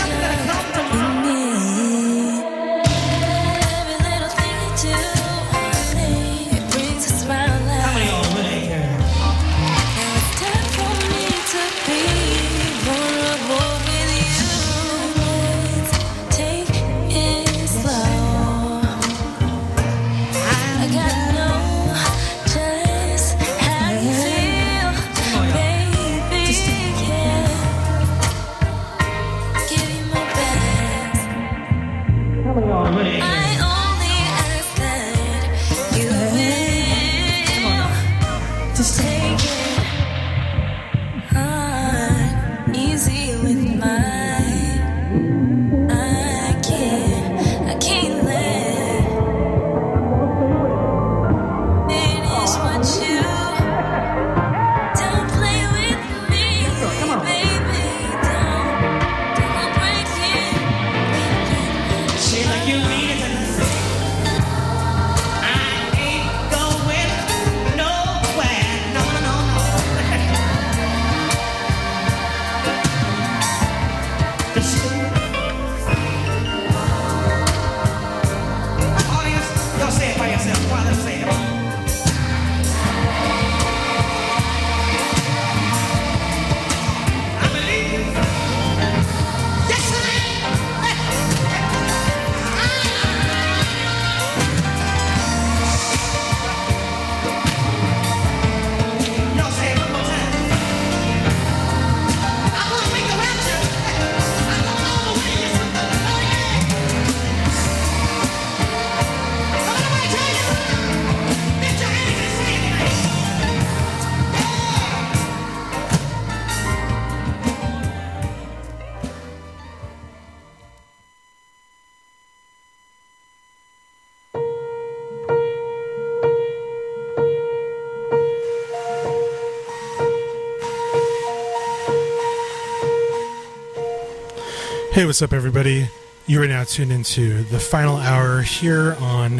Hey, what's up, everybody? You are now tuned into the final hour here on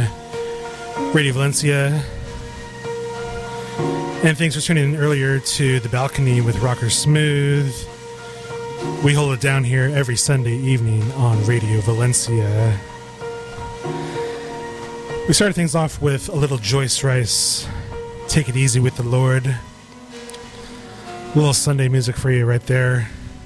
Radio Valencia. And thanks for tuning in earlier to The Balcony with Rocker Smooth. We hold it down here every Sunday evening on Radio Valencia. We started things off with a little Joyce Rice, Take It Easy with the Lord. A little Sunday music for you right there.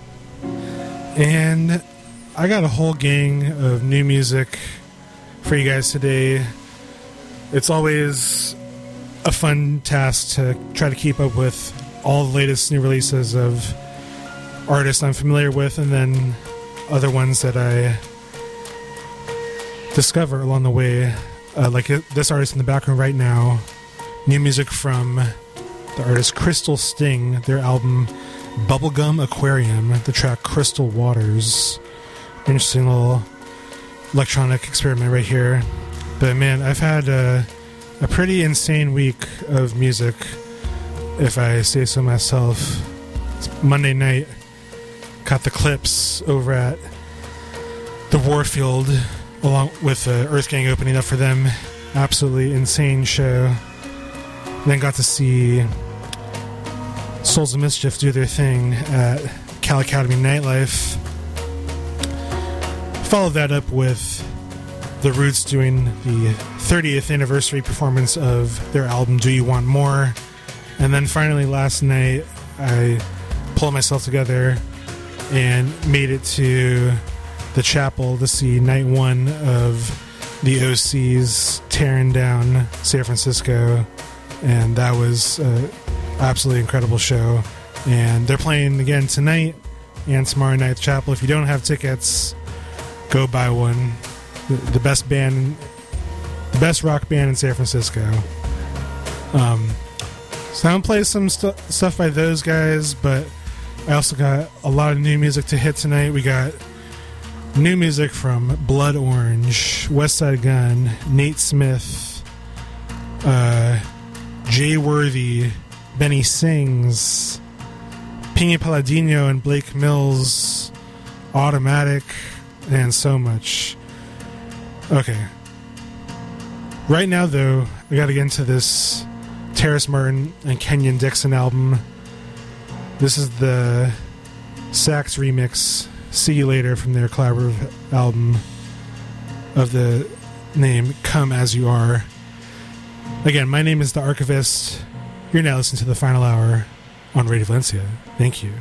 And I got a whole gang of new music for you guys today. It's always a fun task to try to keep up with all the latest new releases of artists I'm familiar with, and then other ones that I discover along the way. Like this artist in the background right now, new music from the artist Crystal Sting, their album Bubblegum Aquarium, the track Crystal Waters. Interesting little electronic experiment right here. But man, I've had a pretty insane week of music, if I say so myself. It's Monday night, caught the Clips over at the Warfield, along with the Earth Gang opening up for them. Absolutely insane show. Then got to see Souls of Mischief do their thing at Cal Academy Nightlife. Followed that up with The Roots doing the 30th anniversary performance of their album Do You Want More? And then finally last night I pulled myself together and made it to the chapel to see night one of the OC's tearing down San Francisco, and that was an absolutely incredible show. And they're playing again tonight and tomorrow night at the chapel. If you don't have tickets, go buy one. The best band, the best rock band in San Francisco. So I'm gonna play some stuff by those guys, but I also got a lot of new music to hit tonight. We got new music from Blood Orange, West Side Gun, Nate Smith, Jay Worthy, Benny Sings, Pina Palladino and Blake Mills, Automatic, and so much. Okay. Right now, though, I gotta get into this Terrace Martin and Kenyon Dixon album. This is the sax remix, See You Later from their collaborative album of the name Come As You Are. Again, my name is The Archivist. You're now listening to The Final Hour on Radio Valencia. Thank you.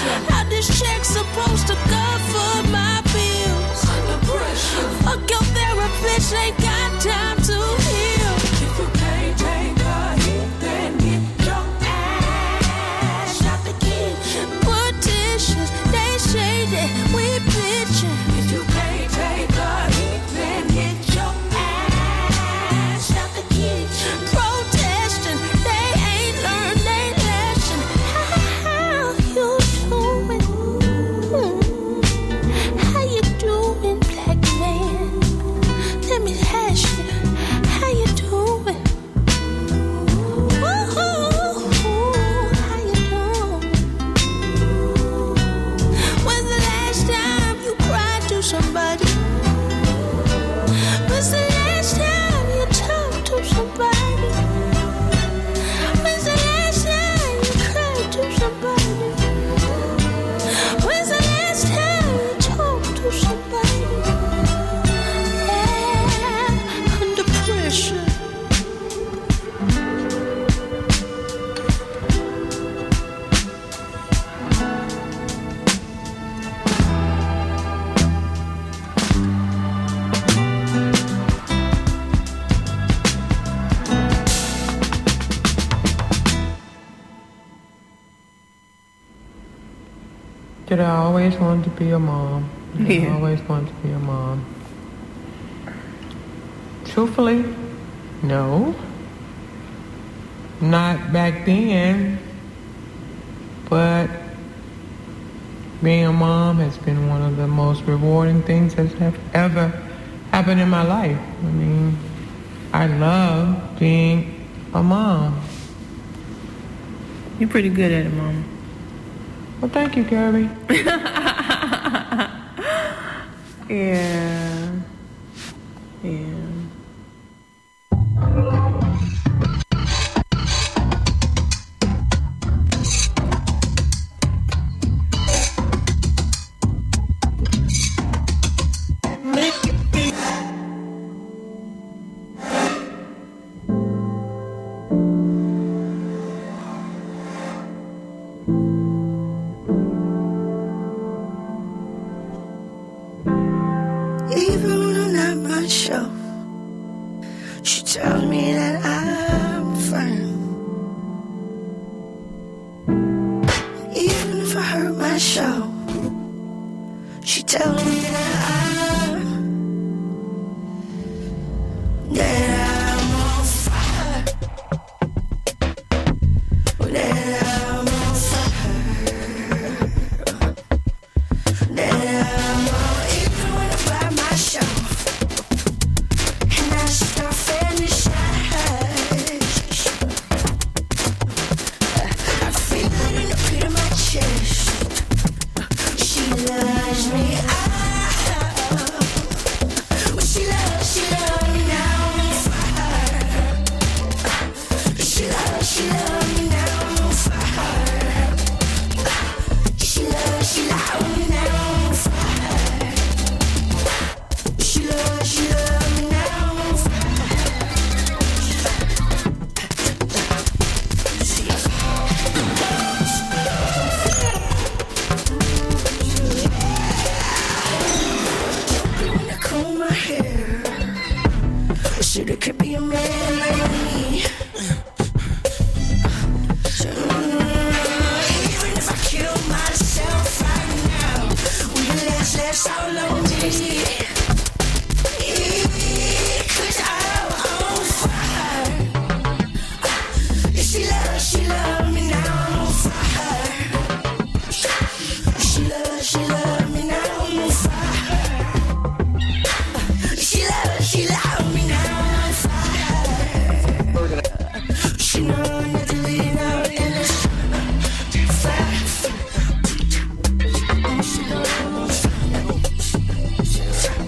Supposed to cover my bills. Under pressure. Fuck your therapist. this ain't got time to heal. If you can't take a hit, then get your ass out the kitchen. Politicians, they say that we bitchin'. If you can't take a hit, then get your ass out the kitchen. Protesting, they ain't learned their lesson. How you doing? How you doing, black man? Let me ask you, how you doing? Ooh, how you doing? When's the last time you cried to somebody? When's the last time you talked to somebody? When's the last time you cried to somebody? When's the last time you talked to somebody? Yeah, under pressure. Did I always want to be a mom? Did I Yeah. always want to be a mom? Truthfully, no. Not back then. But being a mom has been one of the most rewarding things that have ever happened in my life. I mean, I love being a mom. You're pretty good at it, Mama. Well, thank you, Kirby. Yeah. Yeah. Even when I'm not myself, she tells me that I'm fine. Even if I hurt myself, she tells me that I'm on fire. That I'm on fire. That I'm on, even when I'm by myself, and I start fantasize. I feel it in the pit of my chest. She loves me out. She loves me now I'm on fire. She loves me now I'm on fire. She loves me now I'm on fire. She loves me now I'm on Wanna comb my hair so there could be a man like me. So, even if I kill myself right now, will the last all on me? 'Cause I'm on fire. She loves me now I'm on fire. She loves me now I'm on fire. She loves me now I'm on fire. She knows not to lean out in the fire. She knows.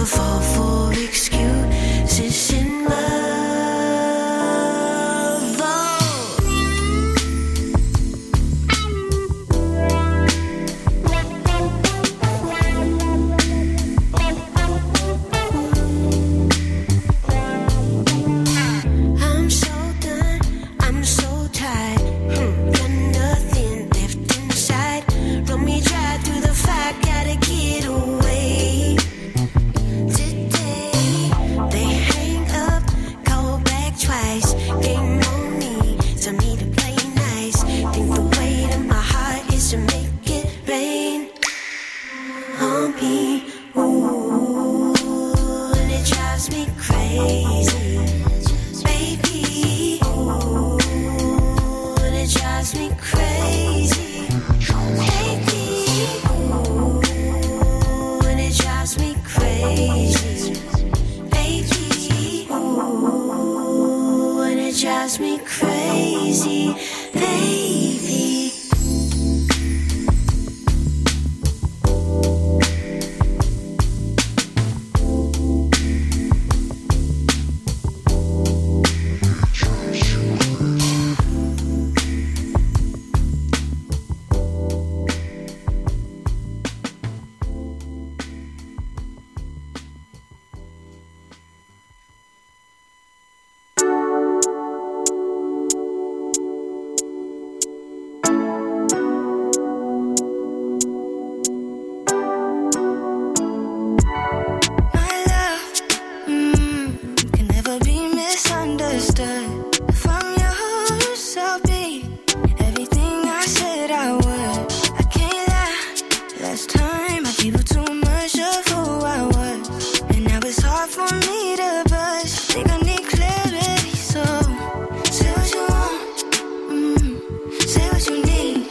fall for excuses in love. I'm so done, I'm so tired. Got nothing left inside. Run me dry through the fire, gotta get away. Today, they hang up, call back twice. Game on me, tell me to play nice. Think the weight of my heart is to make it rain on me. Ooh, and it drives me crazy, baby. Ooh, and it drives me crazy, baby. Ooh, and it drives me crazy, baby. Ooh, and it drives me crazy, baby. My love, can never be misunderstood. If I'm yours, I'll be everything I said I would. I can't lie, last time I gave you too much of who I was, and now it's hard for me to budge. Think I need clarity, so say what you want, say what you need,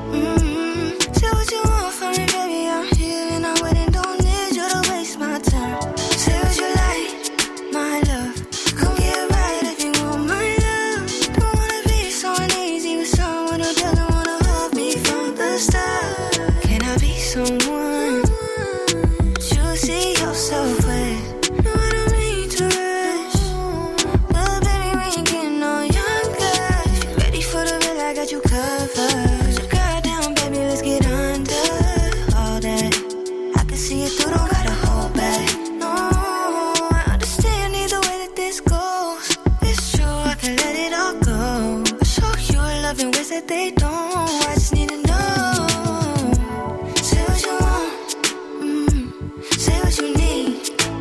say what you want from me, baby. I'm here and I'm waiting, don't need you to waste my time. Say what you like, my love. Come get right if you want my love. Don't wanna be so uneasy with someone who doesn't wanna hold me from the start. Can I be someone you see yourself with? No, I don't mean to rush, but baby, we ain't getting no younger. If you're ready for the real, I got you covered. Put your guard down, baby, let's get under all that. I can see it through, don't gotta hold back. No, I understand either way that this goes. It's true, I can let it all go. I show you love in ways that they don't. I just need to know. Say what you want, say what you need,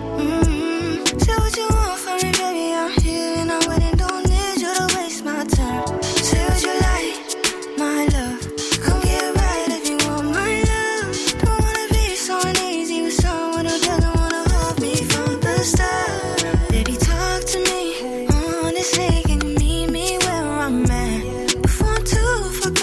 say what you want from me, baby. I'm here and I'm waiting, don't need you to waste my time. Say what you like, my love. Come get right if you want my love. Don't wanna be so uneasy with someone who doesn't wanna hold me from the start. Baby, talk to me honestly, can you meet me where I'm at? Before I'm too far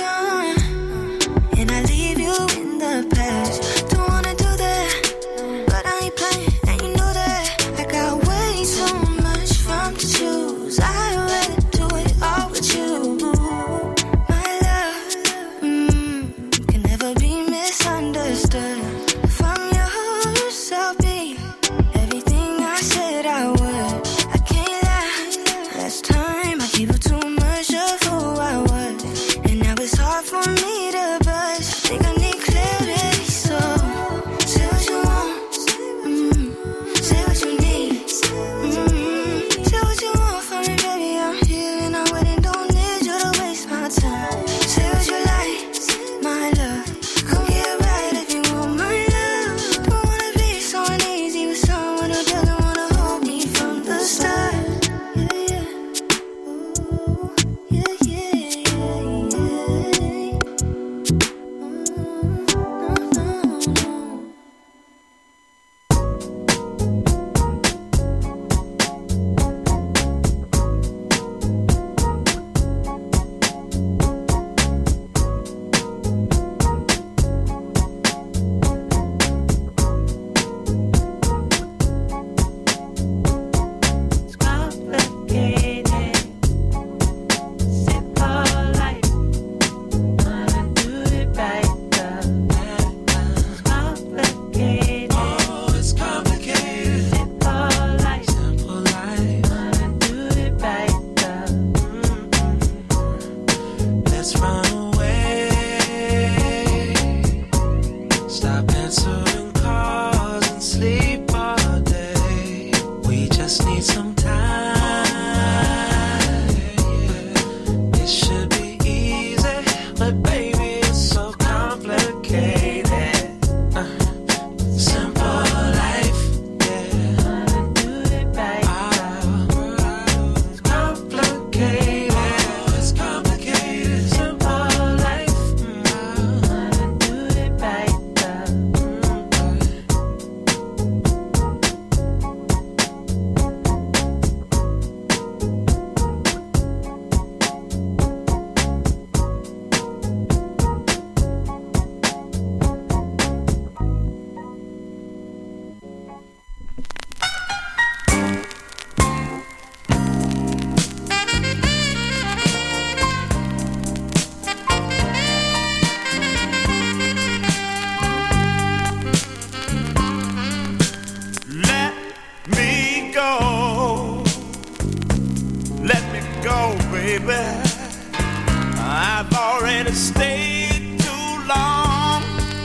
go. Let me go, baby. I've already stayed too long.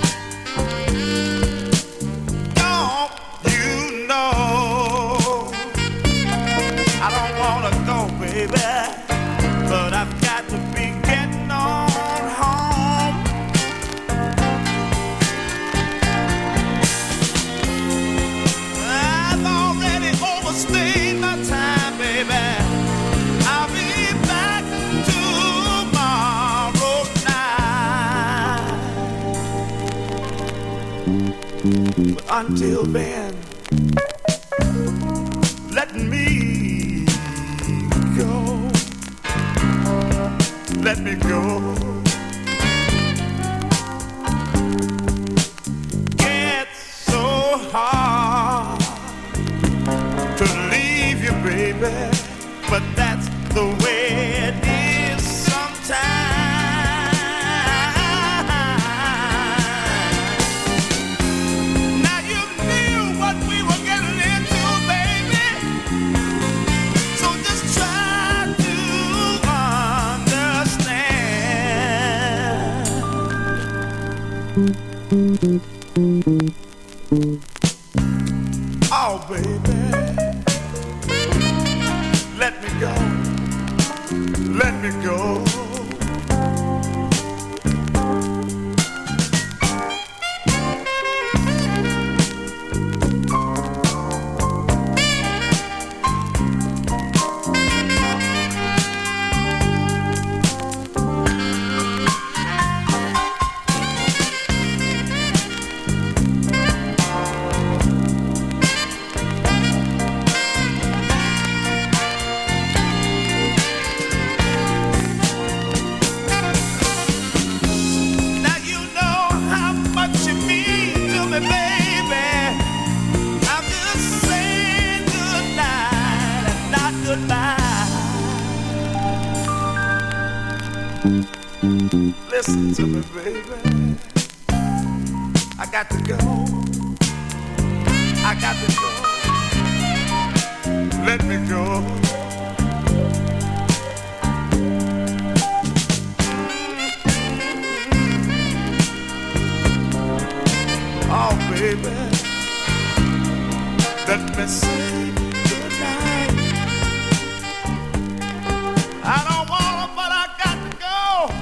Don't you know I don't wanna go, baby, but I've got to be getting on home. I've already overstayed my time, baby. I'll be back tomorrow night. But until then, let me go. Let me go. It's so hard to leave you, baby, but that's the way it is sometimes. Now you knew what we were getting into, baby, so just try to oh, baby, let me go, let me go. Listen to me, baby. I got to go. I got to go. Let me go. Oh, baby, let me say goodnight. I don't wanna, but I got to go.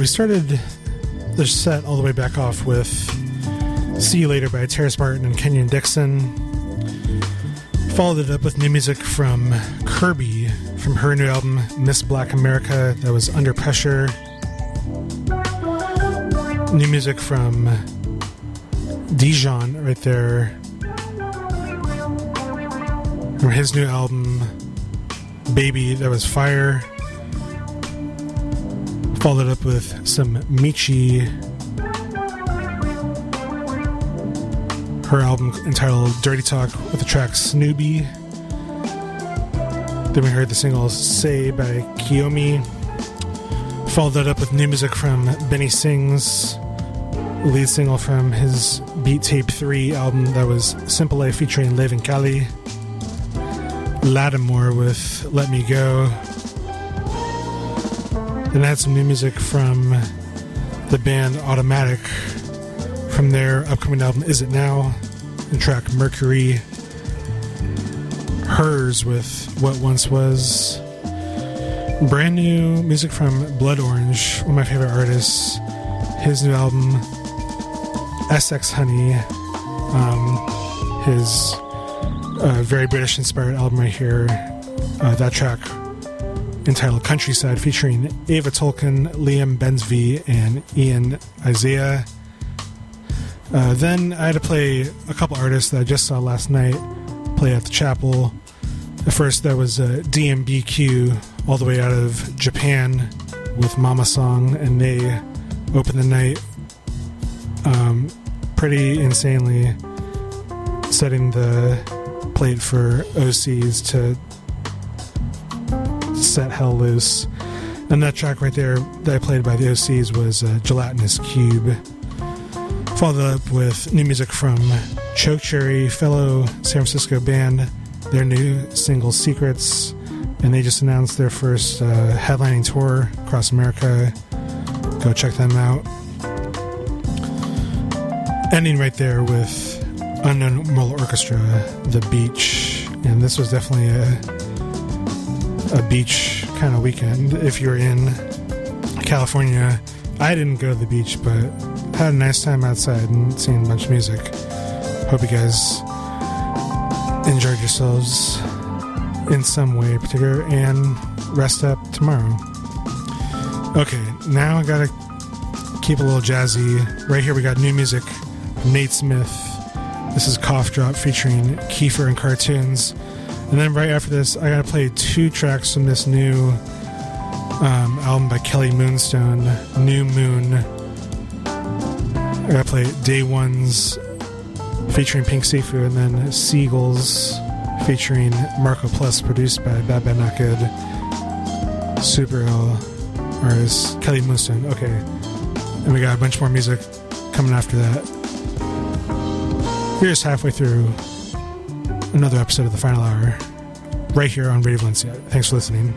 started the set all the way back off with See You Later by Terrace Martin and Kenyon Dixon. Followed it up with new music from Kirby from her new album Miss Black America, that was Under Pressure. New music from Dijon right there from his new album Baby, that was Fire. Followed up with some Michi, her album entitled Dirty Talk with the track Snoopy. Then we heard the single Say by Kiyomi. Followed that up with new music from Benny Sings, lead single from his Beat Tape 3 album, that was Simple A featuring Live in Cali. Lattimore with Let Me Go. Then I had some new music from the band Automatic from their upcoming album Is It Now, the track Mercury. Hers with What Once Was. Brand new music from Blood Orange, one of my favorite artists. His new album SX Honey, his very British inspired album right here. That track entitled Countryside featuring Ava Tolkien, Liam Bensby, and Ian Isaiah. Then I had to play a couple artists that I just saw last night play at the chapel. At first, that was DMBQ, all the way out of Japan with Mama Song, and they opened the night pretty insanely, setting the plate for OCs to set hell loose. And that track right there that I played by the OCs was Gelatinous Cube. Followed up with new music from Choke Cherry, fellow San Francisco band, their new single Secrets, and they just announced their first headlining tour across America. Go check them out. Ending right there with Unknown Moral Orchestra, The Beach, and this was definitely a beach kind of weekend. If you're in California, I didn't go to the beach, but had a nice time outside and seeing a bunch of music. Hope you guys enjoyed yourselves in some way particular, and rest up tomorrow. Okay, now I gotta keep a little jazzy. Right here we got new music from Nate Smith. This is Cough Drop featuring Kiefer and Cartoons. And then right after this, I gotta play two tracks from this new album by Kelly Moonstone, New Moon. I gotta play Day Ones featuring Pink Sifu, and then Seagulls featuring Marco Plus, produced by Bad Bad Not Good. Super ill artist, Kelly Moonstone. Okay. And we got a bunch more music coming after that. We're just halfway through another episode of The Final Hour, right here on Radio Valencia. Thanks for listening.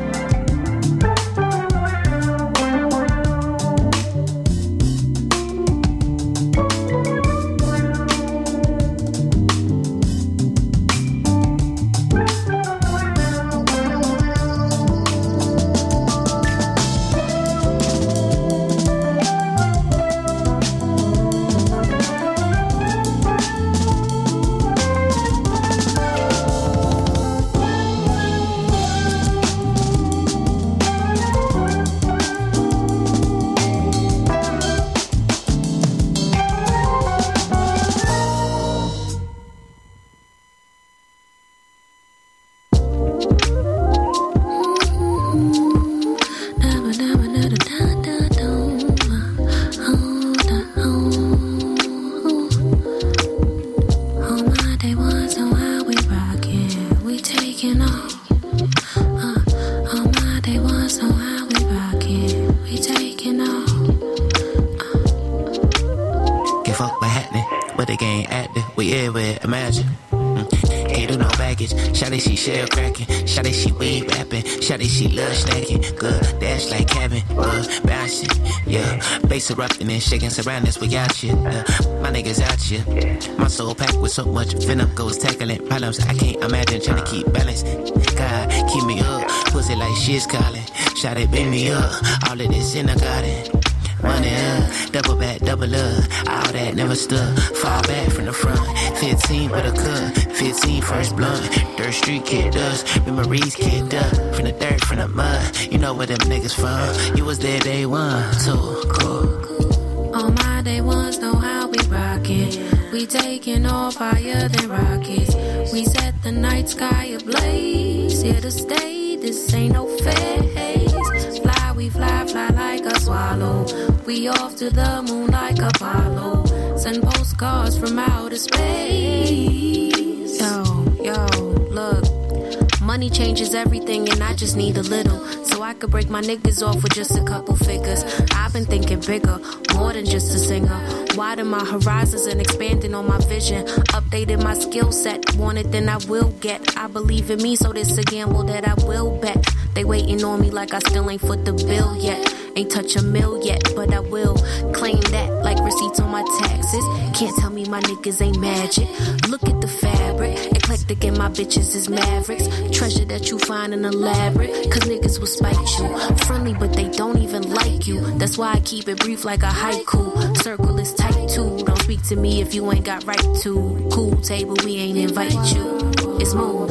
Shawty, she love snacking, good, dash like Kevin, bouncing, yeah, bass erupting and shaking surroundings, we out here, my niggas out here, my soul packed with so much venom, goes tackling problems I can't imagine, trying to keep balance, God, keep me up, pussy like she's calling, shawty, beat me up, all of this in the garden, money double back, double up. All that never stood. Fall back from the front. 15 with a cut. 15 first blunt. Dirt street kicked us. Memories kicked up. From the dirt, from the mud. You know where them niggas from. You was there day one, too cool. All my day ones know how we rockin'. We taking off higher than rockets. We set the night sky ablaze. Here to stay, this ain't no phase. Fly, we fly, fly like a swallow. We off to the moon like Apollo. Send postcards from outer space. Yo, look. Money changes everything and I just need a little. So I could break my niggas off with just a couple figures. I've been thinking bigger, more than just a singer. Widen my horizons and expanding on my vision. Updated my skill set, want it then I will get. I believe in me so this a gamble that I will bet. They waiting on me like I still ain't foot the bill yet. Ain't touch a mill yet, but I will claim that like receipts on my taxes. Can't tell me my niggas ain't magic. Look at the fabric, eclectic and my bitches is mavericks. Treasure that you find in elaborate, cause niggas will spite you. Friendly but they don't even like you. That's why I keep it brief like a haiku. Circle is tight too. Don't speak to me if you ain't got right to. Cool table, we ain't invite you. It's move.